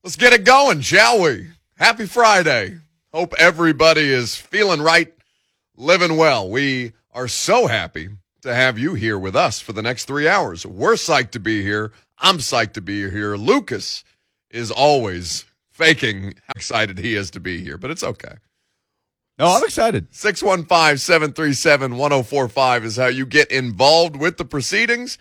Let's get it going, shall we? Happy Friday. Hope everybody is feeling right, living well. We are so happy to have you here with us for the next 3 hours. We're psyched to be here. I'm psyched to be here. Lucas is always faking how excited he is to be here, but it's okay. No, I'm excited. 615-737-1045 is how you get involved with the proceedings.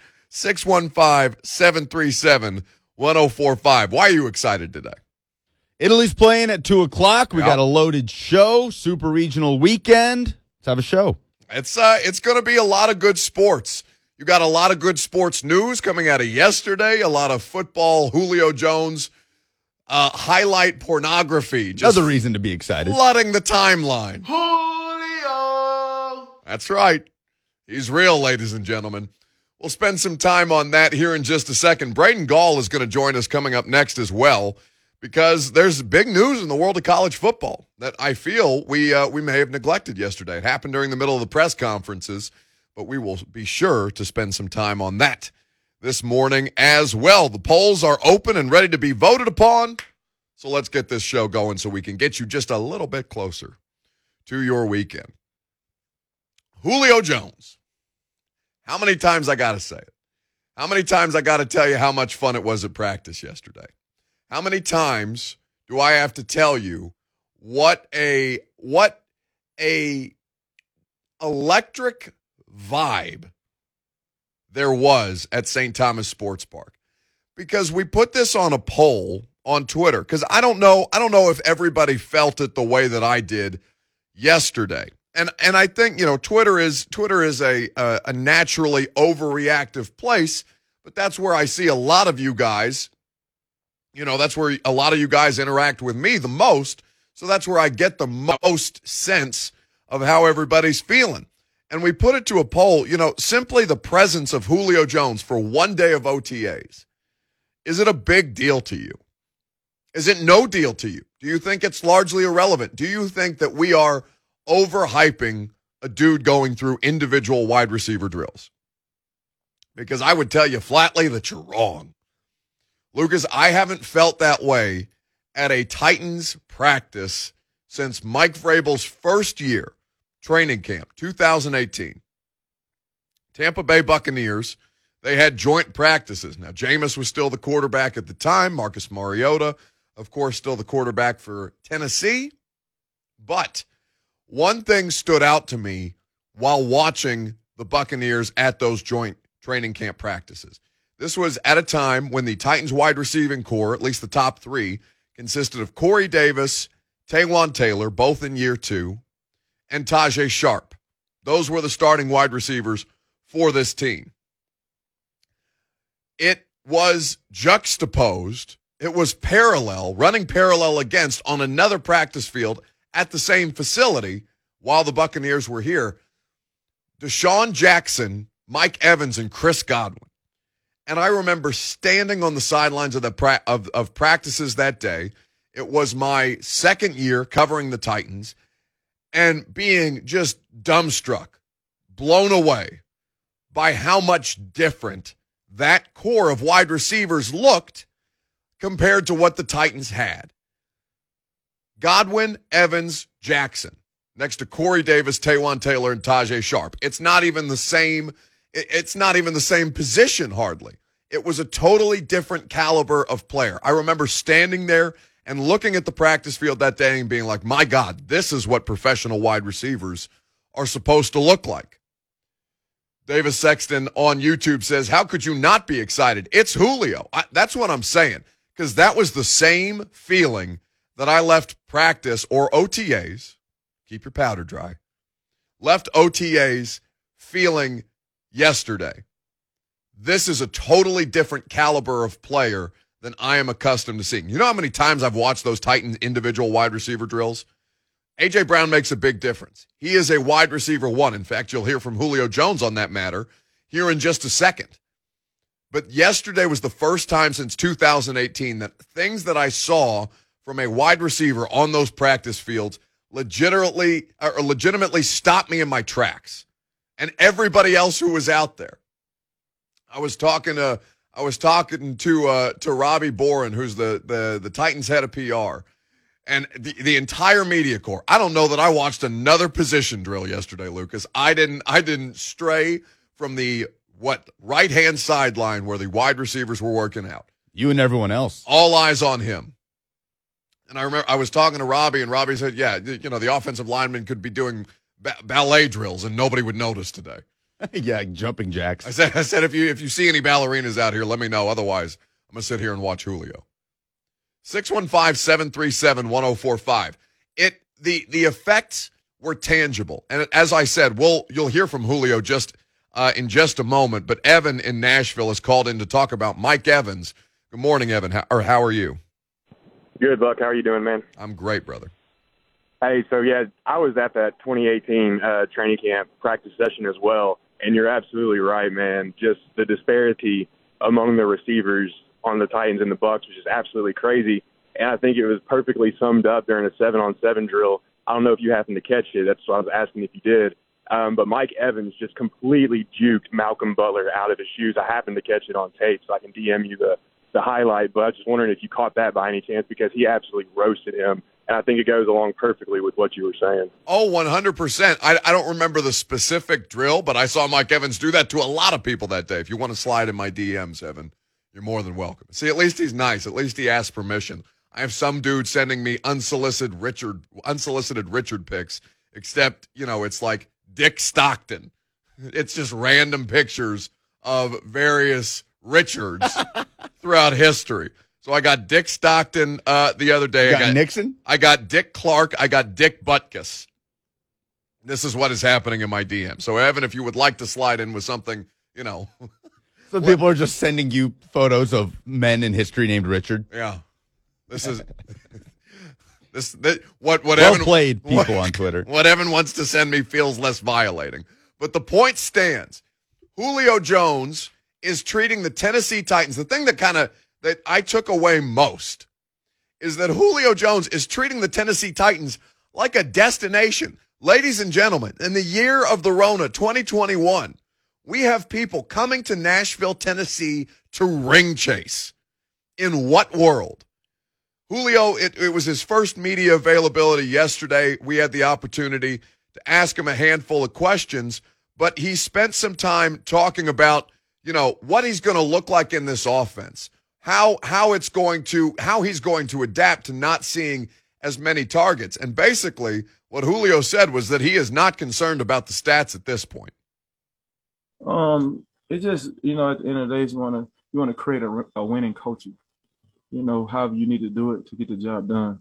615-737-1045. Why are you excited today? Italy's playing at 2 o'clock. We got a loaded show, super regional weekend. Let's have a show. It's going to be a lot of good sports. You got a lot of good sports news coming out of yesterday, a lot of football, Julio Jones, highlight pornography. Just another reason to be excited. Flooding the timeline. Julio! That's right. He's real, ladies and gentlemen. We'll spend some time on that here in just a second. Braden Gall is going to join us coming up next as well, because there's big news in the world of college football that I feel we may have neglected yesterday. It happened during the middle of the press conferences, but we will be sure to spend some time on that this morning as well. The polls are open and ready to be voted upon, so let's get this show going so we can get you just a little bit closer to your weekend. Julio Jones. How many times I got to say it? How many times I got to tell you how much fun it was at practice yesterday? How many times do I have to tell you what a electric vibe there was at St. Thomas Sports Park? Because we put this on a poll on Twitter, because I don't know if everybody felt it the way that I did yesterday. And I think, Twitter is a naturally overreactive place, but that's where I see a lot of you guys. That's where a lot of you guys interact with me the most. So that's where I get the most sense of how everybody's feeling. And we put it to a poll, simply the presence of Julio Jones for one day of OTAs. Is it a big deal to you? Is it no deal to you? Do you think it's largely irrelevant? Do you think that we are overhyping a dude going through individual wide receiver drills? Because I would tell you flatly that you're wrong. Lucas, I haven't felt that way at a Titans practice since Mike Vrabel's first year, training camp, 2018. Tampa Bay Buccaneers, they had joint practices. Now, Jameis was still the quarterback at the time. Marcus Mariota, of course, still the quarterback for Tennessee. But one thing stood out to me while watching the Buccaneers at those joint training camp practices. This was at a time when the Titans wide receiving core, at least the top three, consisted of Corey Davis, Taywan Taylor, both in year 2, and Tajae Sharpe. Those were the starting wide receivers for this team. It was juxtaposed. It was running parallel against on another practice field at the same facility while the Buccaneers were here. Deshaun Jackson, Mike Evans, and Chris Godwin. And I remember standing on the sidelines of practices that day. It was my second year covering the Titans and being just dumbstruck, blown away by how much different that core of wide receivers looked compared to what the Titans had. Godwin, Evans, Jackson, next to Corey Davis, Taywan Taylor, and Tajae Sharpe. It's not even the same position hardly. It was a totally different caliber of player. I remember standing there and looking at the practice field that day and being like, my God, this is what professional wide receivers are supposed to look like. Davis Sexton on YouTube says, how could you not be excited? It's Julio. That's what I'm saying, because that was the same feeling that I left practice or OTAs, keep your powder dry, left OTAs feeling yesterday. This is a totally different caliber of player than I am accustomed to seeing. You know how many times I've watched those Titans individual wide receiver drills? A.J. Brown makes a big difference. He is a wide receiver one. In fact, you'll hear from Julio Jones on that matter here in just a second. But yesterday was the first time since 2018 that things that I saw from a wide receiver on those practice fields legitimately stopped me in my tracks and everybody else who was out there. I was talking to I was talking to Robbie Boren, who's the Titans head of PR, and the entire media corps. I don't know that I watched another position drill yesterday, Lucas. I didn't stray from the right-hand sideline where the wide receivers were working out. You and everyone else. All eyes on him. And I remember I was talking to Robbie, and Robbie said, yeah, the offensive lineman could be doing ballet drills, and nobody would notice today. Yeah, jumping jacks. I said if you see any ballerinas out here, let me know. Otherwise, I'm going to sit here and watch Julio. 615-737-1045. The effects were tangible. And as I said, you'll hear from Julio in just a moment. But Evan in Nashville is called in to talk about Mike Evans. Good morning, Evan. How are you? Good, Buck. How are you doing, man? I'm great, brother. Hey, so yeah, I was at that 2018 training camp practice session as well, and you're absolutely right, man. Just the disparity among the receivers on the Titans and the Bucs was just absolutely crazy, and I think it was perfectly summed up during a 7-on-7 drill. I don't know if you happened to catch it. That's what I was asking if you did. But Mike Evans just completely juked Malcolm Butler out of his shoes. I happened to catch it on tape, so I can DM you the highlight, but I was just wondering if you caught that by any chance, because he absolutely roasted him. And I think it goes along perfectly with what you were saying. Oh, 100%. I don't remember the specific drill, but I saw Mike Evans do that to a lot of people that day. If you want to slide in my DMs, Evan, you're more than welcome. See, at least he's nice. At least he asked permission. I have some dude sending me unsolicited Richard pics, except, it's like Dick Stockton. It's just random pictures of various Richards throughout history. So I got Dick Stockton the other day. I got Nixon? I got Dick Clark. I got Dick Butkus. This is what is happening in my DM. So, Evan, if you would like to slide in with something, So people are just sending you photos of men in history named Richard? Yeah. This is what well Evan played people on Twitter. What Evan wants to send me feels less violating. But the point stands. Julio Jones is treating the Tennessee Titans. The thing that I took away most is that Julio Jones is treating the Tennessee Titans like a destination. Ladies and gentlemen, in the year of the Rona, 2021, we have people coming to Nashville, Tennessee to ring chase. In what world? Julio, it was his first media availability yesterday. We had the opportunity to ask him a handful of questions, but he spent some time talking about what he's going to look like in this offense, how he's going to adapt to not seeing as many targets. And basically what Julio said was that he is not concerned about the stats at this point. It's just, at the end of the day, you want to create a winning culture, however you need to do it to get the job done.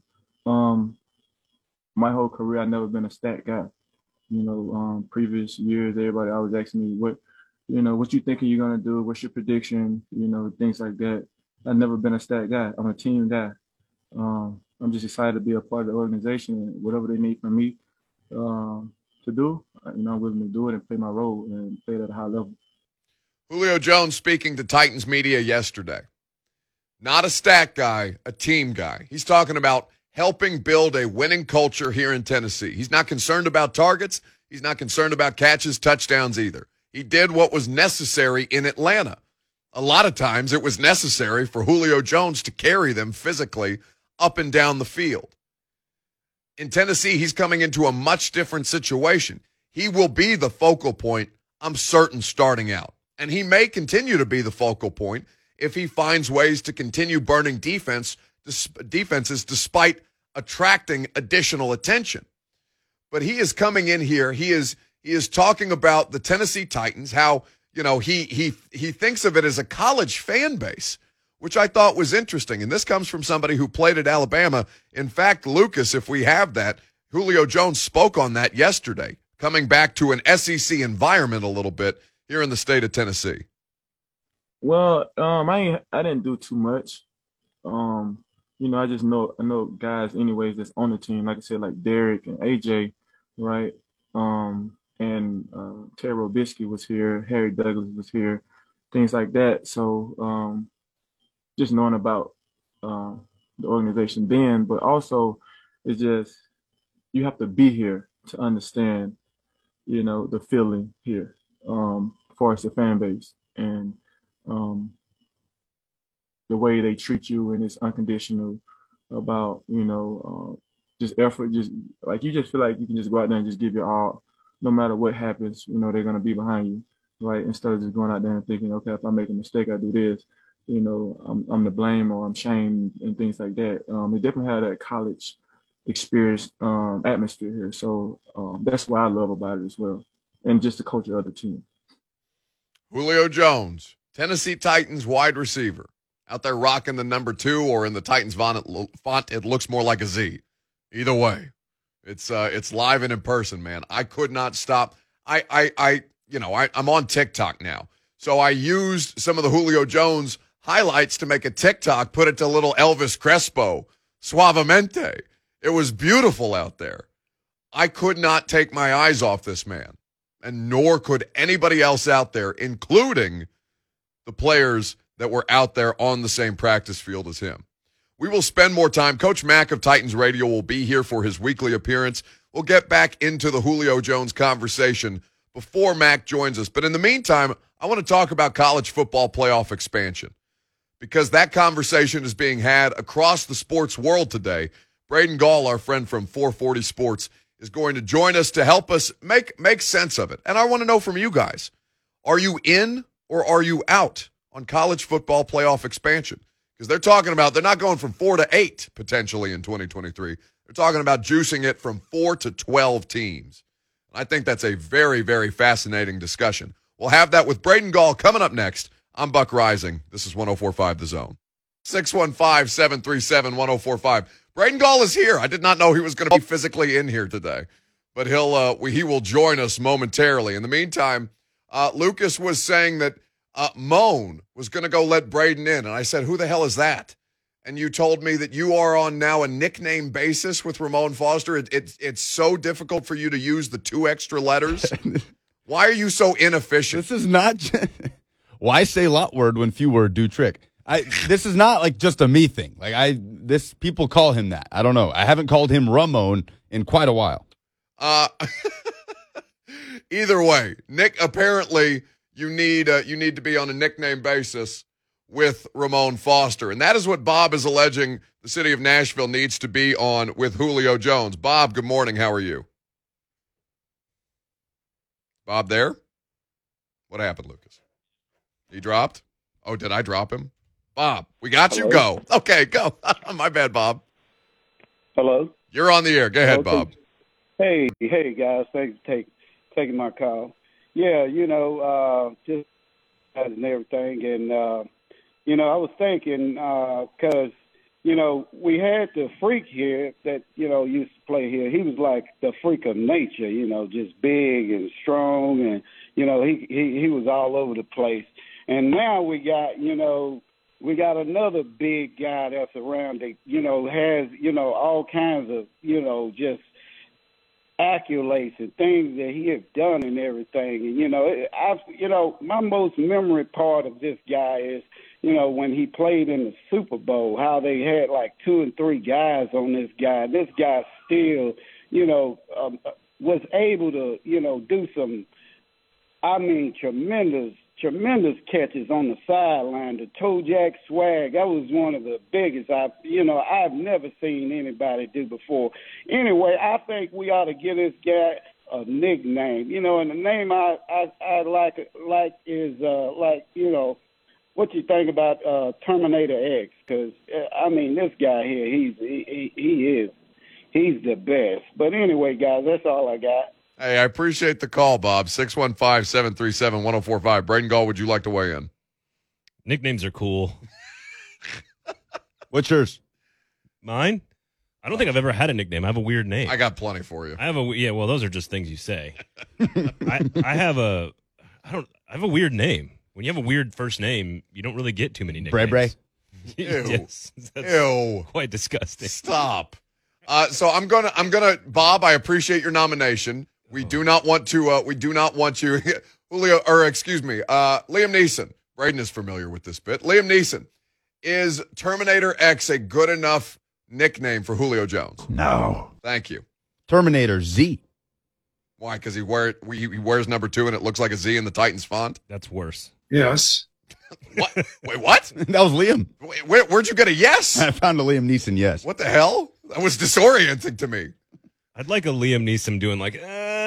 My whole career, I've never been a stat guy. Previous years, everybody always asking me what you thinking you're going to do? What's your prediction? Things like that. I've never been a stat guy. I'm a team guy. I'm just excited to be a part of the organization, and whatever they need from me to do, I'm willing to do it and play my role and play it at a high level. Julio Jones speaking to Titans media yesterday. Not a stat guy, a team guy. He's talking about helping build a winning culture here in Tennessee. He's not concerned about targets. He's not concerned about catches, touchdowns either. He did what was necessary in Atlanta. A lot of times it was necessary for Julio Jones to carry them physically up and down the field. In Tennessee, he's coming into a much different situation. He will be the focal point, I'm certain, starting out. And he may continue to be the focal point if he finds ways to continue burning defenses despite attracting additional attention. But he is coming in here. He is talking about the Tennessee Titans, how, he thinks of it as a college fan base, which I thought was interesting. And this comes from somebody who played at Alabama. In fact, Lucas, if we have that, Julio Jones spoke on that yesterday, coming back to an SEC environment a little bit here in the state of Tennessee. Well, I didn't do too much. I just know guys anyways that's on the team, like I said, like Derek and AJ, right? And Terry Robisky was here, Harry Douglas was here, things like that. So just knowing about the organization then, but also it's just you have to be here to understand, the feeling here as far as the fan base. And the way they treat you, and it's unconditional about, just effort. Just like you just feel like you can just go out there and just give your all, no matter what happens. They're gonna be behind you, right? Instead of just going out there and thinking, okay, if I make a mistake, I do this. I'm to blame or I'm shamed and things like that. They definitely had that college experience atmosphere here, so that's what I love about it as well, and just the culture of the team. Julio Jones, Tennessee Titans wide receiver, out there rocking the number 2, or in the Titans font, it looks more like a Z. Either way, it's live and in person, man. I could not stop. I'm on TikTok now, so I used some of the Julio Jones highlights to make a TikTok, put it to little Elvis Crespo, Suavemente. It was beautiful out there. I could not take my eyes off this man, and nor could anybody else out there, including the players that were out there on the same practice field as him. We will spend more time. Coach Mack of Titans Radio will be here for his weekly appearance. We'll get back into the Julio Jones conversation before Mack joins us. But in the meantime, I want to talk about college football playoff expansion, because that conversation is being had across the sports world today. Braden Gall, our friend from 440 Sports, is going to join us to help us make sense of it. And I want to know from you guys, are you in or are you out on college football playoff expansion? Because they're not going from 4 to 8 potentially in 2023. They're talking about juicing it from 4 to 12 teams. I think that's a very, very fascinating discussion. We'll have that with Braden Gall coming up next. I'm Buck Rising. This is 104.5 The Zone. 615-737-1045. Braden Gall is here. I did not know he was going to be physically in here today, but he will join us momentarily. In the meantime, Lucas was saying that Moan was going to go let Braden in, and I said, who the hell is that? And you told me that you are on now a nickname basis with Ramon Foster. It's so difficult for you to use the 2 extra letters. Why are you so inefficient? This is not why say lot word when few word do trick. This is not like just a me thing. This people call him that. I don't know. I haven't called him Ramon in quite a while. Either way, Nick, apparently you need to be on a nickname basis with Ramon Foster. And that is what Bob is alleging the city of Nashville needs to be on with Julio Jones. Bob, good morning. How are you? Bob there? What happened, Lucas? He dropped? Oh, did I drop him? Bob, we got you. Go. Okay, go. My bad, Bob. Hello. You're on the air. Go ahead, Bob. Hey, guys. Thanks for taking my call. Yeah, just and everything. And, I was thinking because, we had the freak here that, used to play here. He was like the freak of nature, just big and strong. And, he was all over the place. And now we got another big guy that's around that, has, all kinds of, just accolades and things that he has done and everything. And, my most memory part of this guy is, when he played in the Super Bowl, how they had like 2 and 3 guys on this guy. This guy still, was able to, do some, tremendous catches on the sideline. The toe jack swag, that was one of the biggest I've never seen anybody do before. Anyway, I think we ought to give this guy a nickname. And the name I like is what you think about Terminator X? Because this guy here, he's the best. But anyway, guys, that's all I got. Hey, I appreciate the call, Bob. 615-737-1045. Braden Gall, would you like to weigh in? Nicknames are cool. What's yours? Mine? I don't think I've ever had a nickname. I have a weird name. I got plenty for you. Well, those are just things you say. I have a weird name. When you have a weird first name, you don't really get too many nicknames. Bray. Ew. Yes, Ew. Quite disgusting. Stop. So I'm gonna, Bob, I appreciate your nomination. We do not want you, Julio, Liam Neeson. Braden is familiar with this bit. Liam Neeson, is Terminator X a good enough nickname for Julio Jones? No. Thank you. Terminator Z. Why? Because he wears number 2 and it looks like a Z in the Titans font? That's worse. Yes. What? Wait, what? That was Liam. Wait, where'd you get a yes? I found a Liam Neeson yes. What the hell? That was disorienting to me. I'd like a Liam Neeson doing like,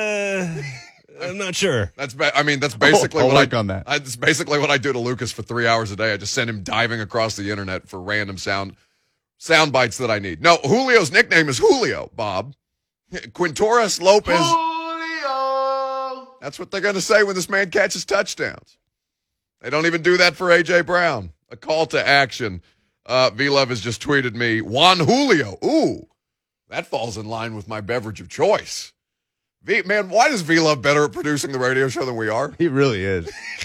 I'm not sure. That's basically I'll what work on that. That's basically what I do to Lucas for 3 hours a day. I just send him diving across the internet for random sound bites that I need. No, Julio's nickname is Julio, Bob. Quintores Lopez. Julio. That's what they're going to say when this man catches touchdowns. They don't even do that for A.J. Brown. A call to action. V-Love has just tweeted me, Juan Julio. Ooh, that falls in line with my beverage of choice. Man, why is V-Love better at producing the radio show than we are? He really is.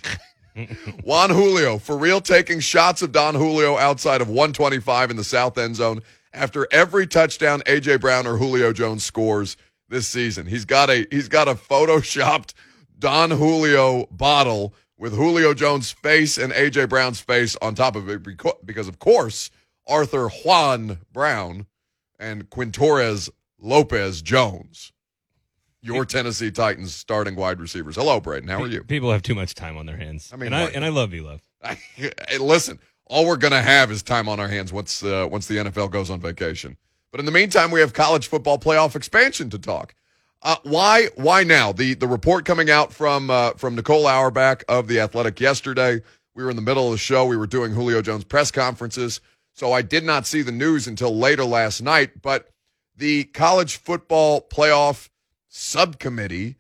Juan Julio, for real, taking shots of Don Julio outside of 125 in the south end zone after every touchdown A.J. Brown or Julio Jones scores this season. He's got a photoshopped Don Julio bottle with Julio Jones' face and A.J. Brown's face on top of it because, of course, Arthur Juan Brown and Quintores Lopez Jones, your Tennessee Titans starting wide receivers. Hello, Braden. How are you? People have too much time on their hands. I mean, I love you, love. Hey, listen, all we're going to have is time on our hands once the NFL goes on vacation. But in the meantime, we have college football playoff expansion to talk. Why now? The report coming out from Nicole Auerbach of The Athletic yesterday. We were in the middle of the show. We were doing Julio Jones press conferences, so I did not see the news until later last night. But the college football playoff subcommittee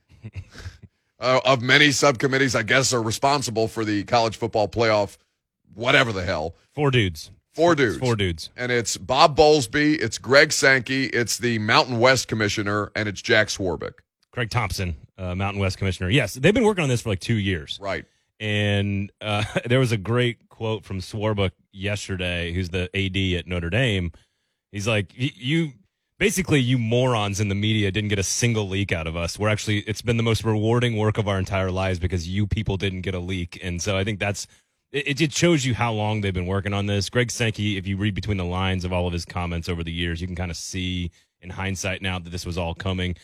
of many subcommittees, I guess, are responsible for the college football playoff, whatever the hell. Four dudes. And it's Bob Bowlesby, it's Greg Sankey, it's the Mountain West commissioner, and it's Jack Swarbrick. Craig Thompson, Mountain West commissioner. Yes, they've been working on this for like 2 years. Right. And there was a great quote from Swarbrick yesterday, who's the AD at Notre Dame. He's like, you morons in the media didn't get a single leak out of us. It's been the most rewarding work of our entire lives because you people didn't get a leak. And so I think it shows you how long they've been working on this. Greg Sankey, if you read between the lines of all of his comments over the years, you can kind of see in hindsight now that this was all coming.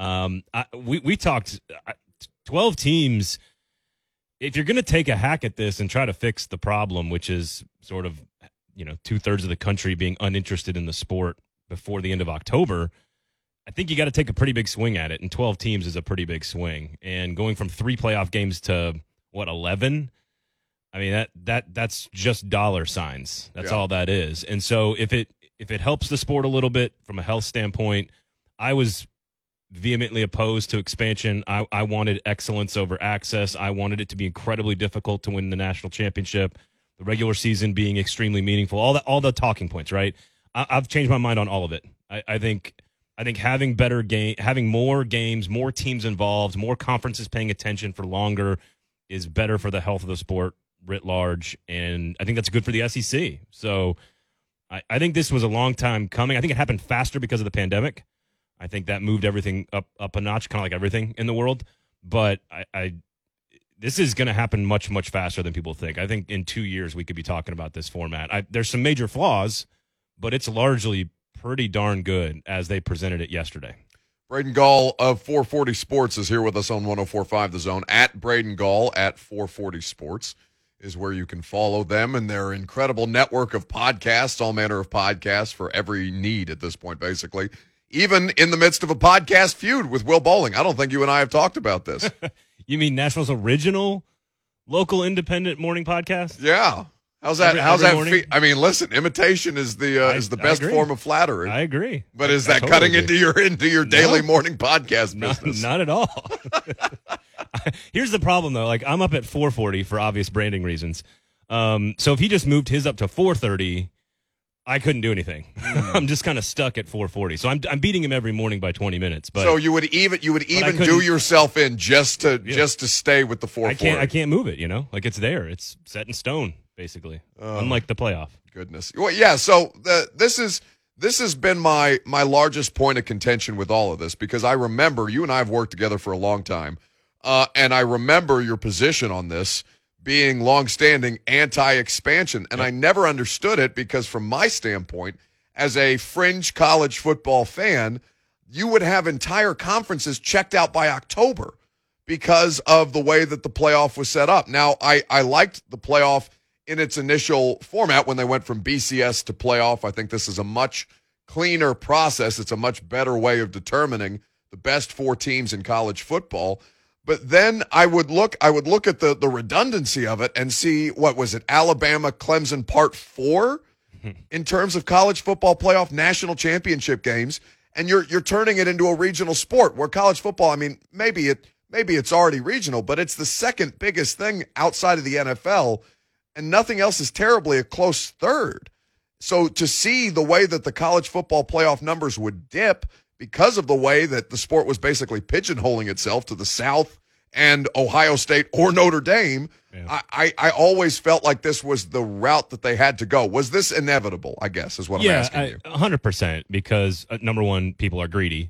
We talked 12 teams. If you're going to take a hack at this and try to fix the problem, which is sort of, 2/3 of the country being uninterested in the sport before the end of October, I think you got to take a pretty big swing at it. And 12 teams is a pretty big swing. And going from 3 playoff games to 11? I mean, that's just dollar signs. That's all that is. And so if it helps the sport a little bit from a health standpoint, I was vehemently opposed to expansion. I wanted excellence over access. I wanted it to be incredibly difficult to win the national championship, the regular season being extremely meaningful, all the talking points, right? I've changed my mind on all of it. I think having having more games, more teams involved, more conferences paying attention for longer is better for the health of the sport writ large, and I think that's good for the SEC. So I think this was a long time coming. I think it happened faster because of the pandemic. I think that moved everything up a notch, kind of like everything in the world. But this is going to happen much, much faster than people think. I think in 2 years we could be talking about this format. There's some major flaws, but it's largely pretty darn good as they presented it yesterday. Braden Gall of 440 Sports is here with us on 104.5 The Zone. At Braden Gall at 440 Sports is where you can follow them and their incredible network of podcasts, all manner of podcasts for every need at this point, basically. Even in the midst of a podcast feud with Will Bowling. I don't think you and I have talked about this. You mean Nashville's original local independent morning podcast? Yeah. How's that? I mean, listen, imitation is the best form of flattery. I agree. But is that cutting into your daily morning podcast business? Not at all. Here's the problem, though. Like, I'm up at 4:40 for obvious branding reasons. So if he just moved his up to 4:30, I couldn't do anything. I'm just kind of stuck at 4:40. So I'm beating him every morning by 20 minutes. But so you would even do yourself in just to stay with the 4:40. I can't move it. Like it's there. It's set in stone, basically. Unlike the playoff. Goodness. Well, yeah. So this has been my largest point of contention with all of this, because I remember you and I have worked together for a long time, and I remember your position on this being longstanding anti-expansion, and I never understood it because from my standpoint, as a fringe college football fan, you would have entire conferences checked out by October because of the way that the playoff was set up. Now, I liked the playoff in its initial format when they went from BCS to playoff. I think this is a much cleaner process. It's a much better way of determining the best 4 teams in college football. But then I would look at the redundancy of it and see, what was it, Alabama, Clemson Part 4 in terms of college football playoff national championship games, and you're turning it into a regional sport where college football, I mean, maybe it's already regional, but it's the second biggest thing outside of the NFL, and nothing else is terribly a close third. So to see the way that the college football playoff numbers would dip because of the way that the sport was basically pigeonholing itself to the South and Ohio State or Notre Dame, yeah. I always felt like this was the route that they had to go. Was this inevitable, I guess, is what I'm asking you. 100%, because, number one, people are greedy.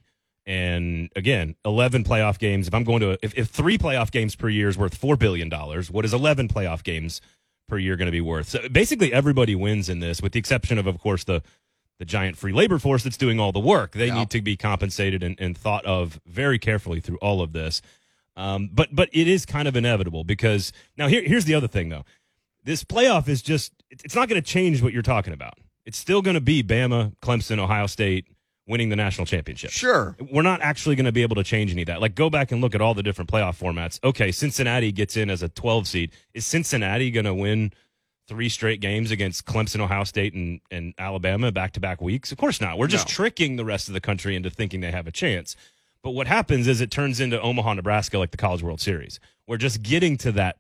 And, again, 11 playoff games. If I'm going to – if 3 playoff games per year is worth $4 billion, what is 11 playoff games per year going to be worth? So basically everybody wins in this, with the exception of course, the giant free labor force that's doing all the work. They need to be compensated and thought of very carefully through all of this. But it is kind of inevitable, because now here's the other thing, though. This playoff is just, it's not going to change what you're talking about. It's still going to be Bama, Clemson, Ohio State winning the national championship. Sure. We're not actually going to be able to change any of that. Like, go back and look at all the different playoff formats. Okay, Cincinnati gets in as a 12 seed. Is Cincinnati going to win 3 straight games against Clemson, Ohio State, and Alabama back-to-back weeks? Of course not. We're just tricking the rest of the country into thinking they have a chance. But what happens is it turns into Omaha, Nebraska, like the College World Series. We're just getting to that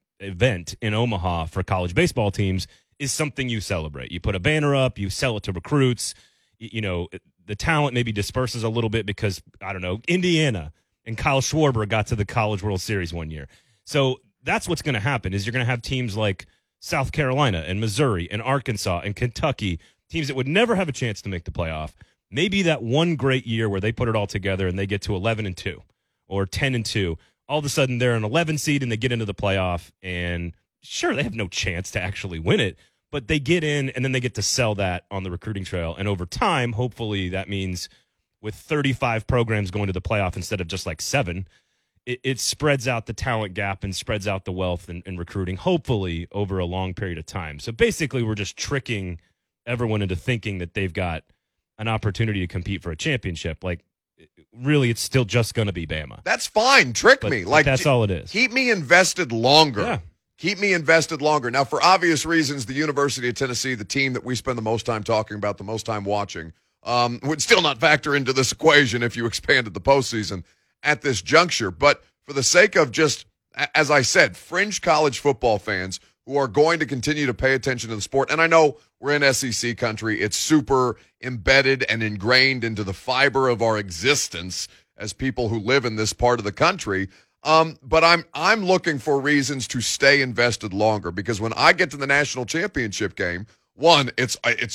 event in Omaha for college baseball teams is something you celebrate. You put a banner up, you sell it to recruits. You know, the talent maybe disperses a little bit because, I don't know, Indiana and Kyle Schwarber got to the College World Series one year. So that's what's going to happen, is you're going to have teams like South Carolina and Missouri and Arkansas and Kentucky, teams that would never have a chance to make the playoff. Maybe that one great year where they put it all together and they get to 11-2 or 10-2. All of a sudden they're an 11 seed and they get into the playoff, and sure, they have no chance to actually win it, but they get in and then they get to sell that on the recruiting trail. And over time, hopefully that means with 35 programs going to the playoff instead of just like 7, it spreads out the talent gap and spreads out the wealth in recruiting, hopefully over a long period of time. So basically we're just tricking everyone into thinking that they've got an opportunity to compete for a championship. Like, really, it's still just going to be Bama. That's fine. Trick me. Like, that's all it is. Keep me invested longer. Yeah. Keep me invested longer. Now, for obvious reasons, the University of Tennessee, the team that we spend the most time talking about, the most time watching, would still not factor into this equation if you expanded the postseason at this juncture. But for the sake of just, as I said, fringe college football fans who are going to continue to pay attention to the sport, and I know we're in SEC country, it's super embedded and ingrained into the fiber of our existence as people who live in this part of the country. But I'm looking for reasons to stay invested longer, because when I get to the national championship game, one, it's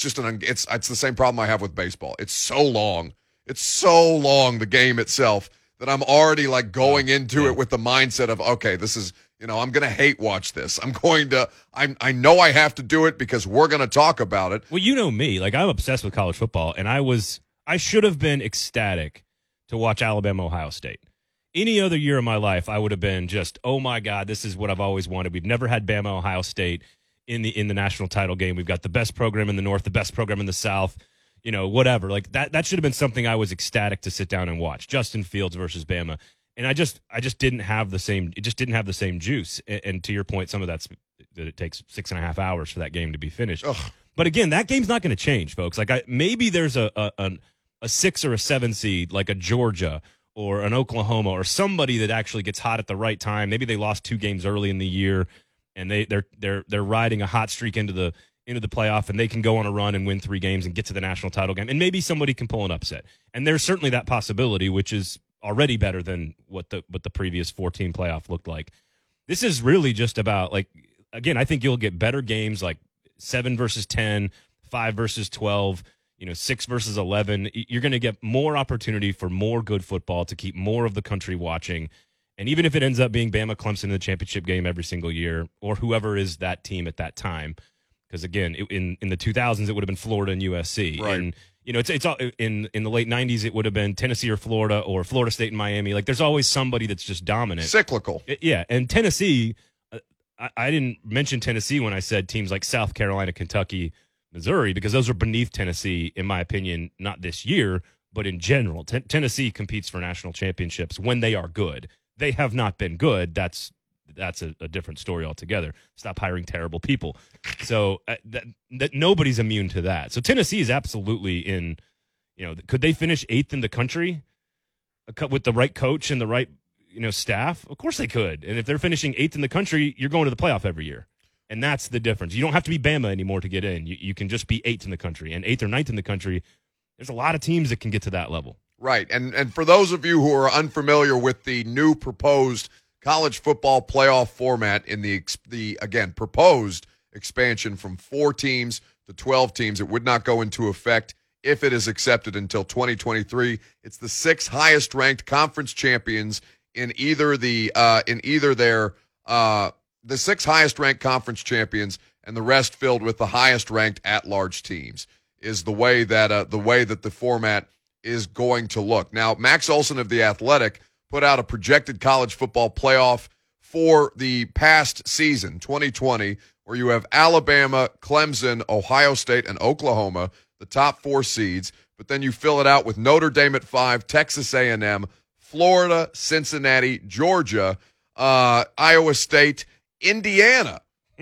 the same problem I have with baseball. It's so long, the game itself, that I'm already like going into it with the mindset of, okay, this is, I'm going to hate watch this. I know I have to do it because we're going to talk about it. Well, you know me, like, I'm obsessed with college football, and I should have been ecstatic to watch Alabama, Ohio State. Any other year of my life, I would have been just, oh my God, this is what I've always wanted. We've never had Bama, Ohio State in the national title game. We've got the best program in the North, the best program in the South, whatever. Like that should have been something I was ecstatic to sit down and watch. Justin Fields versus Bama. And I just didn't have the same, it just didn't have the same juice. And to your point, some of that's that it takes 6.5 hours for that game to be finished. Ugh. But again, that game's not going to change, folks. Like maybe there's a 6 or a 7 seed, like a Georgia or an Oklahoma or somebody that actually gets hot at the right time. Maybe they lost 2 games early in the year and they're riding a hot streak into the playoff, and they can go on a run and win 3 games and get to the national title game. And maybe somebody can pull an upset. And there's certainly that possibility, which is already better than what the previous 14 playoff looked like. This is really just about, like, again, I think you'll get better games like 7 versus 10, 5 versus 12, 6 versus 11. You're going to get more opportunity for more good football to keep more of the country watching. And even if it ends up being Bama, Clemson in the championship game every single year, or whoever is that team at that time, because again, in the 2000s, it would have been Florida and USC. Right. And it's all in the late 90s. It would have been Tennessee or Florida State and Miami. Like there's always somebody that's just dominant. Cyclical. Yeah, and Tennessee. I didn't mention Tennessee when I said teams like South Carolina, Kentucky, Missouri, because those are beneath Tennessee, in my opinion, not this year, but in general. Tennessee competes for national championships when they are good. They have not been good. That's a different story altogether. Stop hiring terrible people. So that nobody's immune to that. So Tennessee is absolutely in, could they finish 8th in the country with the right coach and the right staff? Of course they could. And if they're finishing 8th in the country, you're going to the playoff every year. And that's the difference. You don't have to be Bama anymore to get in. You can just be 8th in the country. And 8th or 9th in the country, there's a lot of teams that can get to that level. Right. And for those of you who are unfamiliar with the new proposed college football playoff format in the again, proposed expansion from 4 teams to 12 teams, it would not go into effect if it is accepted until 2023. It's the 6 highest ranked conference champions in either the 6 highest ranked conference champions and the rest filled with the highest ranked at-large teams is the way that the format is going to look. Now, Max Olson of The Athletic put out a projected college football playoff for the past season, 2020, where you have Alabama, Clemson, Ohio State, and Oklahoma, the top 4 seeds, but then you fill it out with Notre Dame at 5, Texas A&M, Florida, Cincinnati, Georgia, Iowa State, Indiana,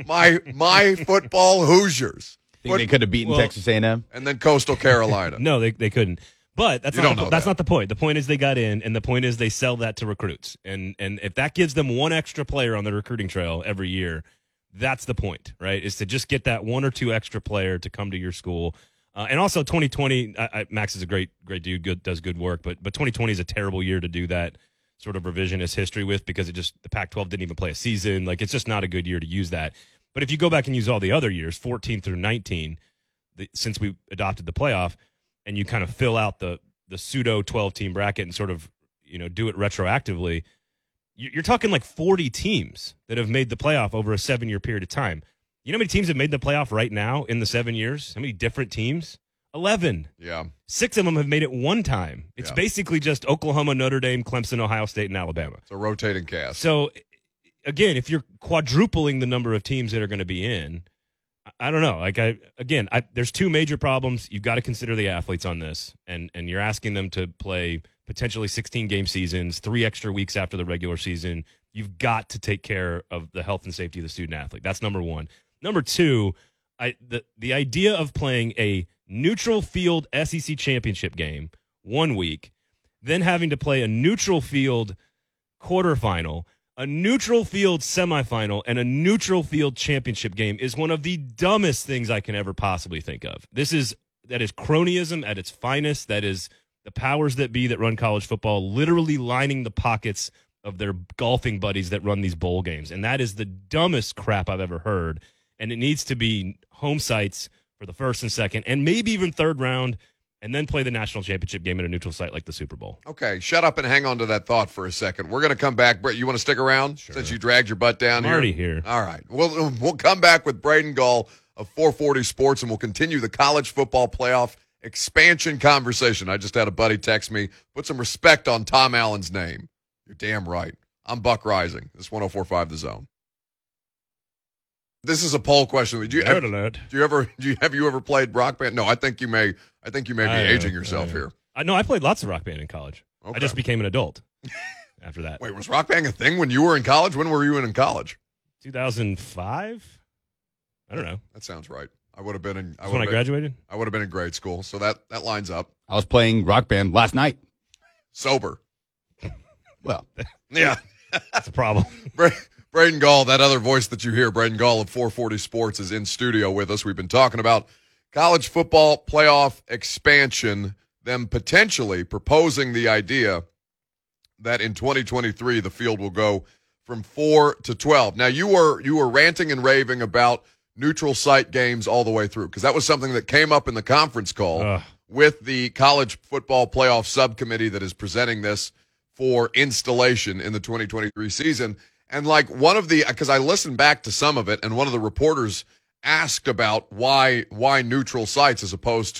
my football Hoosiers. Think they could have beaten Texas A&M? And then Coastal Carolina. No, they couldn't. But that's not the point. The point is they got in, and the point is they sell that to recruits. And if that gives them one extra player on the recruiting trail every year, that's the point, right? Is to just get that 1 or 2 extra player to come to your school. And also 2020, Max is a great dude, does good work, but 2020 is a terrible year to do that sort of revisionist history with, because the Pac-12 didn't even play a season. Like, it's just not a good year to use that. But if you go back and use all the other years, 14 through 19, since we adopted the playoff, and you kind of fill out the pseudo 12-team bracket and sort of do it retroactively, you're talking like 40 teams that have made the playoff over a 7-year period of time. You know how many teams have made the playoff right now in the 7 years? How many different teams? 11. Yeah. 6 of them have made it one time. It's basically just Oklahoma, Notre Dame, Clemson, Ohio State, and Alabama. It's a rotating cast. So, again, if you're quadrupling the number of teams that are going to be in, I don't know. There's 2 major problems. You've got to consider the athletes on this, and you're asking them to play potentially 16-game seasons, 3 extra weeks after the regular season. You've got to take care of the health and safety of the student athlete. That's number 1. Number 2, the idea of playing a neutral field SEC championship game 1 week, then having to play a neutral field quarterfinal, a neutral field semifinal, and a neutral field championship game is one of the dumbest things I can ever possibly think of. That is cronyism at its finest. That is the powers that be that run college football literally lining the pockets of their golfing buddies that run these bowl games. And that is the dumbest crap I've ever heard. And it needs to be home sites for the first and second, and maybe even third round, and then play the national championship game at a neutral site like the Super Bowl. Okay, shut up and hang on to that thought for a second. We're going to come back. Brett, you want to stick around since you dragged your butt down I'm already here. All right. We'll come back with Braden Gall of 440 Sports, and we'll continue the college football playoff expansion conversation. I just had a buddy text me, put some respect on Tom Allen's name. You're damn right. I'm Buck Rising. This is 104.5 The Zone. This is a poll question. Have you ever played Rock Band? No, I think you may be aging yourself here. I played lots of Rock Band in college. Okay. I just became an adult after that. Wait, was Rock Band a thing when you were in college? When were you in college? 2005? I don't know. That sounds right. I would have been in. When I graduated? I would have been in grade school, so that lines up. I was playing Rock Band last night. Sober. Well, yeah. That's a problem. Braden Gall, that other voice that you hear, Braden Gall of 440 Sports, is in studio with us. We've been talking about college football playoff expansion, them potentially proposing the idea that in 2023 the field will go from 4 to 12. Now, you were ranting and raving about neutral site games all the way through, because that was something that came up in the conference call with the college football playoff subcommittee that is presenting this for installation in the 2023 season. And because I listened back to some of it, and one of the reporters asked about why neutral sites as opposed to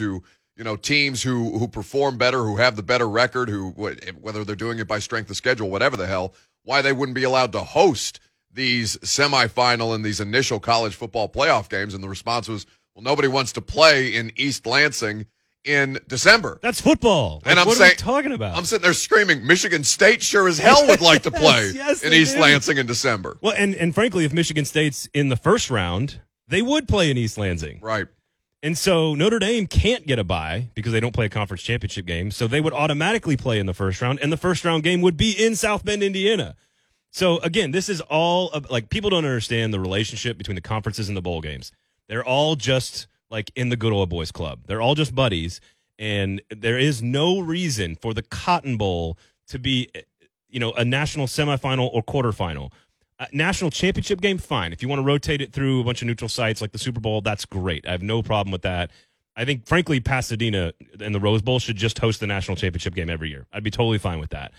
teams who perform better, who have the better record, whether they're doing it by strength of schedule, whatever the hell, why they wouldn't be allowed to host these semifinal and these initial college football playoff games. And the response was, well, nobody wants to play in East Lansing in December. That's football. And what are we talking about? I'm sitting there screaming, Michigan State sure as hell would like to play yes, in East Lansing in December. Well, and frankly, if Michigan State's in the first round, they would play in East Lansing. Right. And so Notre Dame can't get a bye because they don't play a conference championship game. So they would automatically play in the first round, and the first round game would be in South Bend, Indiana. So again, this is all like people don't understand the relationship between the conferences and the bowl games. They're all just like in the good old boys club. They're all just buddies, and there is no reason for the Cotton Bowl to be, a national semifinal or quarterfinal. National championship game, fine. If you want to rotate it through a bunch of neutral sites like the Super Bowl, that's great. I have no problem with that. I think, frankly, Pasadena and the Rose Bowl should just host the national championship game every year. I'd be totally fine with that.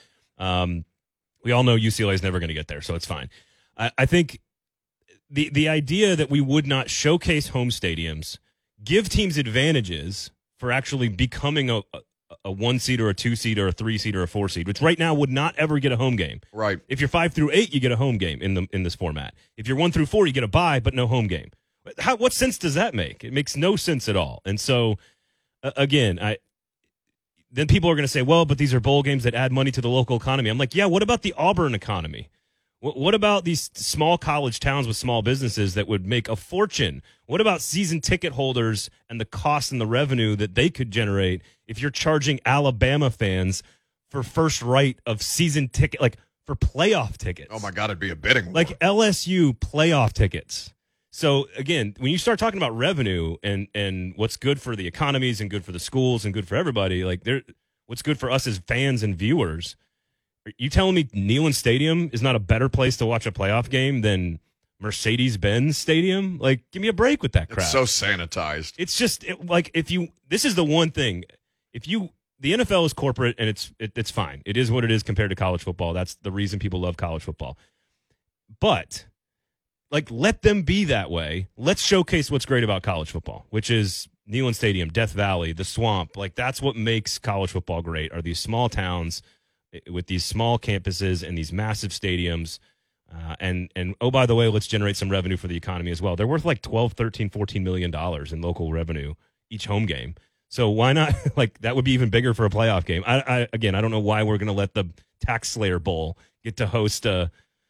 We all know UCLA is never going to get there, so it's fine. I think the idea that we would not showcase home stadiums, give teams advantages for actually becoming a 1-seed or a 2-seed or a 3-seed or a 4-seed, which right now would not ever get a home game. Right. If you're 5 through 8, you get a home game in this format. If you're 1 through 4, you get a bye, but no home game. What sense does that make? It makes no sense at all. And so, again, then people are going to say, well, but these are bowl games that add money to the local economy. I'm like, yeah, what about the Auburn economy? What about these small college towns with small businesses that would make a fortune? What about season ticket holders and the cost and the revenue that they could generate if you're charging Alabama fans for first right of season ticket, like for playoff tickets? Oh, my God, it'd be a bidding war. Like LSU playoff tickets. So, again, when you start talking about revenue and what's good for the economies and good for the schools and good for everybody, like what's good for us as fans and viewers, are you telling me Neyland Stadium is not a better place to watch a playoff game than Mercedes-Benz Stadium? Like, give me a break with that crap. It's so sanitized. It's just this is the one thing. The NFL is corporate and it's fine. It is what it is compared to college football. That's the reason people love college football. But let them be that way. Let's showcase what's great about college football, which is Neyland Stadium, Death Valley, the Swamp. Like, that's what makes college football great, are these small towns with these small campuses and these massive stadiums. And oh, by the way, let's generate some revenue for the economy as well. They're worth like $12, $13, $14 million in local revenue each home game. So why not? That would be even bigger for a playoff game. I don't know why we're going to let the Tax Slayer Bowl get to host a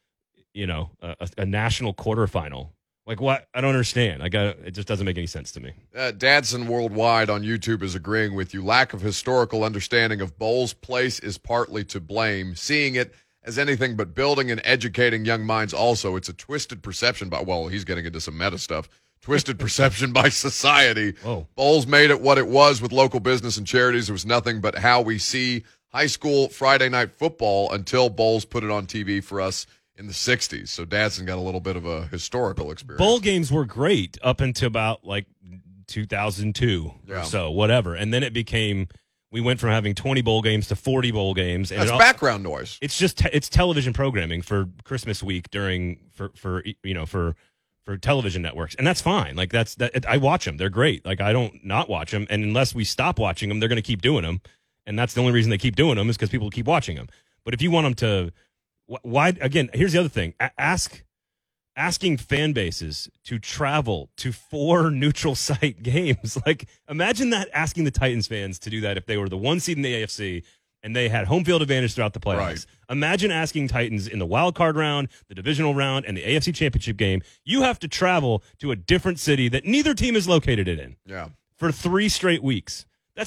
national quarterfinal. Like, what? I don't understand. It just doesn't make any sense to me. Dadson Worldwide on YouTube is agreeing with you. Lack of historical understanding of Bowls' place is partly to blame. Seeing it as anything but building and educating young minds also. It's a twisted perception he's getting into some meta stuff. Twisted perception by society. Whoa. Bowls made it what it was with local business and charities. It was nothing but how we see high school Friday night football until Bowls put it on TV for us in the 60s. So Dadson got a little bit of a historical experience. Bowl games were great up until about 2002 or so, whatever. And then we went from having 20 bowl games to 40 bowl games. And that's background noise. It's just it's television programming for Christmas week for television networks. And that's fine. I watch them. They're great. I don't not watch them. And unless we stop watching them, they're going to keep doing them. And that's the only reason they keep doing them is because people keep watching them. But if you want them to, why? Again, here's the other thing. Asking fan bases to travel to 4 neutral site games. Imagine that, asking the Titans fans to do that if they were the 1 seed in the AFC and they had home field advantage throughout the playoffs. Right. Imagine asking Titans in the wild card round, the divisional round, and the AFC championship game. You have to travel to a different city that neither team is located in. Yeah. For 3 straight weeks.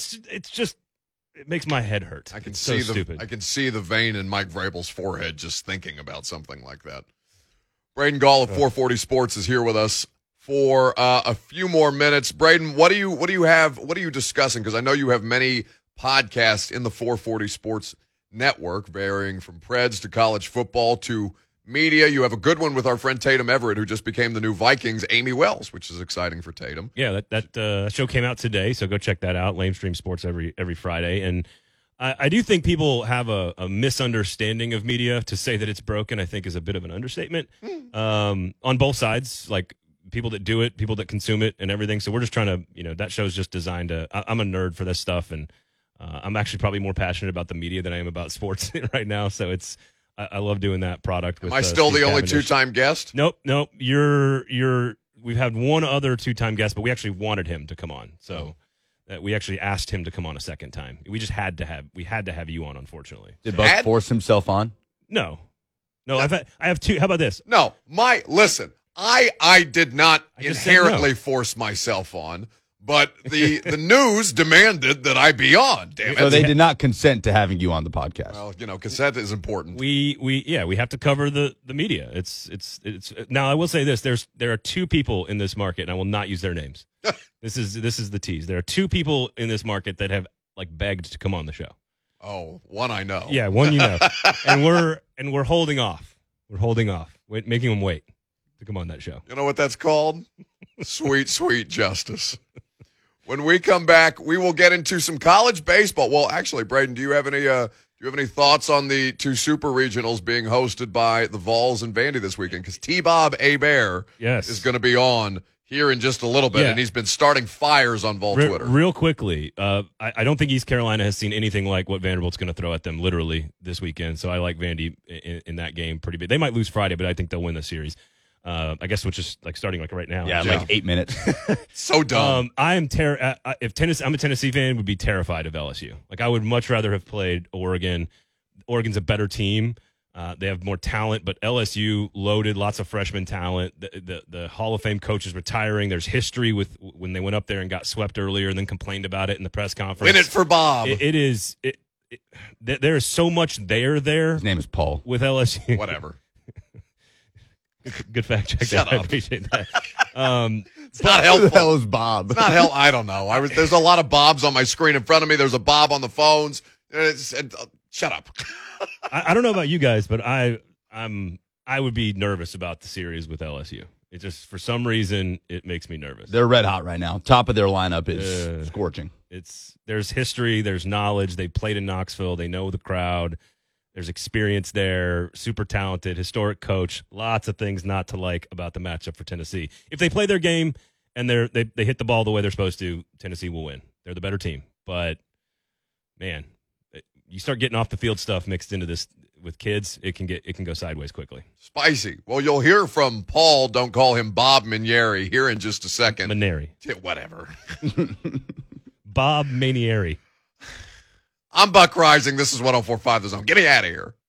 It makes my head hurt. I can see stupid. I can see the vein in Mike Vrabel's forehead just thinking about something like that. Braden Gall of 440 Sports is here with us for a few more minutes. Braden, what do you have? What are you discussing? Because I know you have many podcasts in the 440 Sports network, varying from Preds to college football to media. You have a good one with our friend Tatum Everett, who just became the new Vikings Amy Wells, which is exciting for Tatum. Yeah, that show came out today, so go check that out. Lamestream Sports every Friday. And I do think people have a misunderstanding of media. To say that it's broken, I think, is a bit of an understatement. On both sides, people that do it, people that consume it, and everything. So we're just trying to, that show's just designed to. I'm a nerd for this stuff, and I'm actually probably more passionate about the media than I am about sports right now. So I love doing that product. With, Am I still Steve the only Cavendish. two-time guest? Nope. You're. We've had one other 2-time guest, but we actually wanted him to come on. So we actually asked him to come on a second time. We just had to have you on, unfortunately. Did Buck force himself on? No. I have two. How about this? No, listen. I did not I just said inherently no. force myself on, but the news demanded that I be on. Damn it! So they did not consent to having you on the podcast. Well, consent is important. We have to cover the media. It's now I will say this, there are two people in this market, and I will not use their names. This is the tease. There are two people in this market that have begged to come on the show. Oh, one I know. Yeah, one you know. and we're holding off. We're holding off. Making them wait to come on that show. You know what that's called? Sweet, sweet justice. When we come back, we will get into some college baseball. Well, actually, Braden, do you have any thoughts on the two super regionals being hosted by the Vols and Vandy this weekend? Because T-Bob Hebert is going to be on here in just a little bit, and he's been starting fires on Vol Twitter. Real quickly, I don't think East Carolina has seen anything like what Vanderbilt's going to throw at them literally this weekend. So I like Vandy in that game pretty big. They might lose Friday, but I think they'll win the series. I guess which is starting right now. Yeah, like 8 minutes. So dumb. I'm a Tennessee fan, would be terrified of LSU. I would much rather have played Oregon. Oregon's a better team. They have more talent, but LSU loaded, lots of freshman talent. The Hall of Fame coach is retiring. There's history with when they went up there and got swept earlier and then complained about it in the press conference. Win it for Bob. There is so much there. His name is Paul. With LSU. Whatever. Good fact check. Shut I up. appreciate that. It's not helpful. Who the hell is Bob? It's not help. I don't know. There's a lot of Bobs on my screen in front of me. There's a Bob on the phones. Shut up. I don't know about you guys, but I would be nervous about the series with LSU. It just, for some reason, it makes me nervous. They're red hot right now. Top of their lineup is scorching. There's history, there's knowledge. They played in Knoxville. They know the crowd. There's experience there. Super talented, historic coach. Lots of things not to like about the matchup for Tennessee. If they play their game and they hit the ball the way they're supposed to, Tennessee will win. They're the better team. But man, you start getting off the field stuff mixed into this with kids, it can go sideways quickly. Spicy. Well, you'll hear from Paul. Don't call him Bob Manieri here in just a second. Manieri. Whatever. Bob Manieri. I'm Buck Rising. This is 104.5 The Zone. Get me out of here.